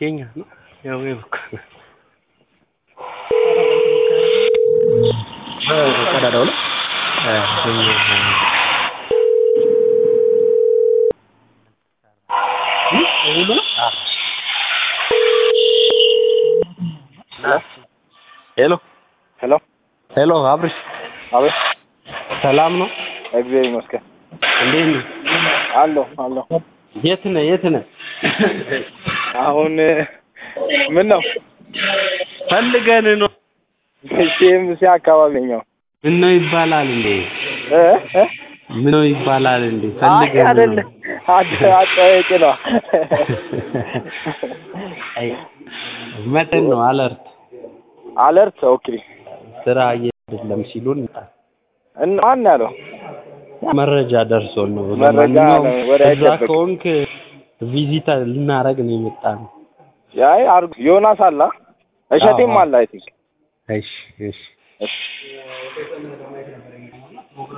የኛ ነው ያው ይበቃ ቀዳዳው ነው ሁሉ ሄሎ ሄሎ ሄሎ አብርሽ አቤት ሰላም ነው እግዚአብሔር ይመስገን እንዴት ነህ አለሁ የት ነህ አሁን ምን ነው ፈልገን ነው ሲኤምሲ አካባቢ ነው ምን ነው ይባላል እንዴ ምን ነው ይባላል እንዴ ፈልገን አይደል አጣየቂ ነው አይ መተን ነው አለርት ኦኬ ስራ አይደለም ሲሉን እና ማን ያለው መረጃ ደርሶን ነው መረጃ ወደ አይደበቅ ቪዚት ልናረግ ነው የመጣነው ያይ አርጉ ዮናስ አላ እሸቴም አላ አይ ቲንክ እሺ